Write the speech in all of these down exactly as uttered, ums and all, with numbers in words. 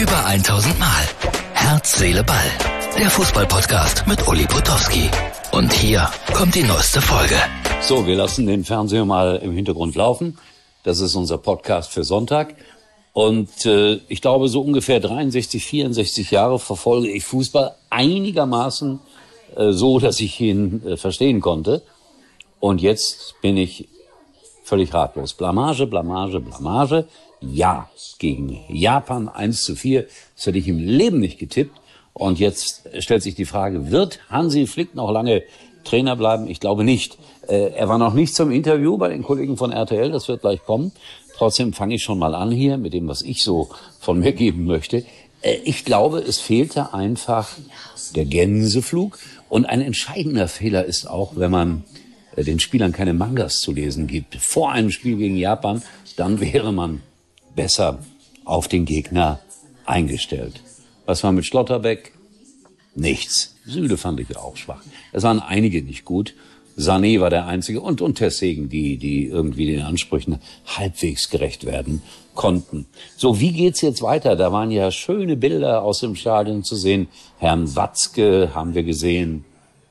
Über tausend Mal. Herz, Seele, Ball. Der Fußball-Podcast mit Uli Potowski. Und hier kommt die neueste Folge. So, wir lassen den Fernseher mal im Hintergrund laufen. Das ist unser Podcast für Sonntag. Und äh, ich glaube, so ungefähr dreiundsechzig, vierundsechzig Jahre verfolge ich Fußball einigermaßen äh, so, dass ich ihn äh, verstehen konnte. Und jetzt bin ich völlig ratlos. Blamage, Blamage, Blamage. Ja, gegen Japan eins zu vier. Das hätte ich im Leben nicht getippt. Und jetzt stellt sich die Frage, wird Hansi Flick noch lange Trainer bleiben? Ich glaube nicht. Äh, er war noch nicht zum Interview bei den Kollegen von R T L. Das wird gleich kommen. Trotzdem fange ich schon mal an hier mit dem, was ich so von mir geben möchte. Äh, ich glaube, es fehlte einfach der Gänseflug. Und ein entscheidender Fehler ist auch, wenn man äh, den Spielern keine Mangas zu lesen gibt. Vor einem Spiel gegen Japan, dann wäre man besser auf den Gegner eingestellt. Was war mit Schlotterbeck? Nichts. Süle fand ich auch schwach. Es waren einige nicht gut. Sané war der Einzige und, und Ter Stegen, die, die irgendwie den Ansprüchen halbwegs gerecht werden konnten. So, wie geht's jetzt weiter? Da waren ja schöne Bilder aus dem Stadion zu sehen. Herrn Watzke haben wir gesehen.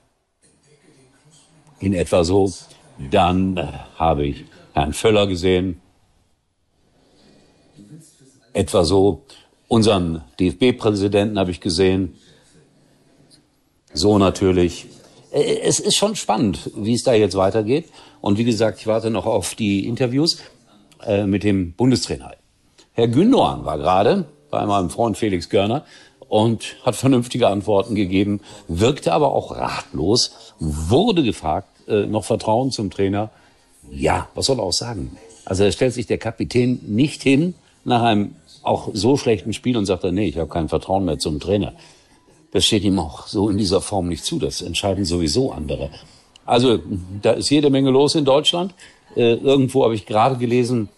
In etwa so. Dann äh, habe ich Herrn Völler gesehen. Etwa so. Unseren D F B-Präsidenten habe ich gesehen. So natürlich. Es ist schon spannend, wie es da jetzt weitergeht. Und wie gesagt, ich warte noch auf die Interviews äh, mit dem Bundestrainer. Herr Gündoğan war gerade bei meinem Freund Felix Görner und hat vernünftige Antworten gegeben, wirkte aber auch ratlos, wurde gefragt, äh, noch Vertrauen zum Trainer. Ja, was soll er auch sagen? Also da stellt sich der Kapitän nicht hin nach einem auch so schlechten Spiel und sagt er, nee, ich habe kein Vertrauen mehr zum Trainer. Das steht ihm auch so in dieser Form nicht zu. Das entscheiden sowieso andere. Also da ist jede Menge los in Deutschland. Äh, irgendwo habe ich gerade gelesen,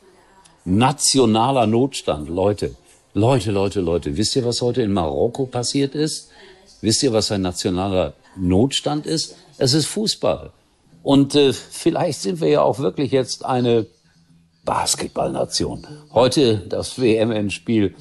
nationaler Notstand. Leute, Leute, Leute, Leute. Wisst ihr, was heute in Marokko passiert ist? Wisst ihr, was ein nationaler Notstand ist? Es ist Fußball. Und äh, vielleicht sind wir ja auch wirklich jetzt eine Basketballnation. Heute das W M-Endspiel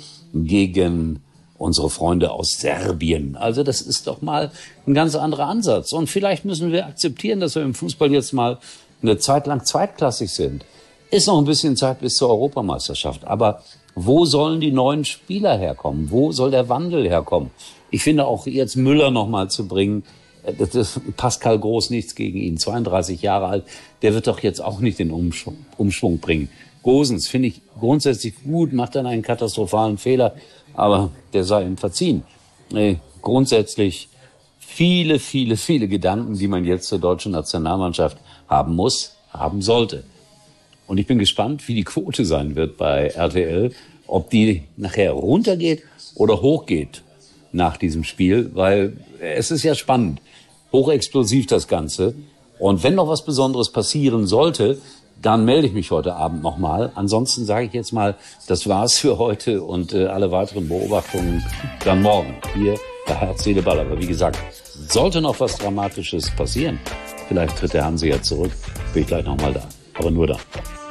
gegen unsere Freunde aus Serbien. Also das ist doch mal ein ganz anderer Ansatz. Und vielleicht müssen wir akzeptieren, dass wir im Fußball jetzt mal eine Zeit lang zweitklassig sind. Ist noch ein bisschen Zeit bis zur Europameisterschaft. Aber wo sollen die neuen Spieler herkommen? Wo soll der Wandel herkommen? Ich finde auch jetzt Müller noch mal zu bringen, das ist Pascal Groß, nichts gegen ihn, zweiunddreißig Jahre alt, der wird doch jetzt auch nicht den Umschwung, Umschwung bringen. Gosens finde ich grundsätzlich gut, macht dann einen katastrophalen Fehler, aber der sei ihm verziehen. Nee, grundsätzlich viele, viele, viele Gedanken, die man jetzt zur deutschen Nationalmannschaft haben muss, haben sollte. Und ich bin gespannt, wie die Quote sein wird bei R T L, ob die nachher runtergeht oder hochgeht nach diesem Spiel, weil es ist ja spannend, hochexplosiv das Ganze. Und wenn noch was Besonderes passieren sollte, dann melde ich mich heute Abend nochmal. Ansonsten sage ich jetzt mal, das war's für heute und äh, alle weiteren Beobachtungen dann morgen hier bei Herz, Seele, Ball. Aber wie gesagt, sollte noch was Dramatisches passieren, vielleicht tritt der Hansi ja zurück, bin ich gleich nochmal da. Aber nur da.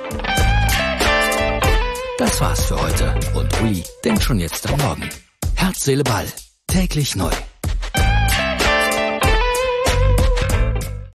Das war's für heute und Uli denkt schon jetzt am Morgen. Herz, Seele, Ball. Täglich neu.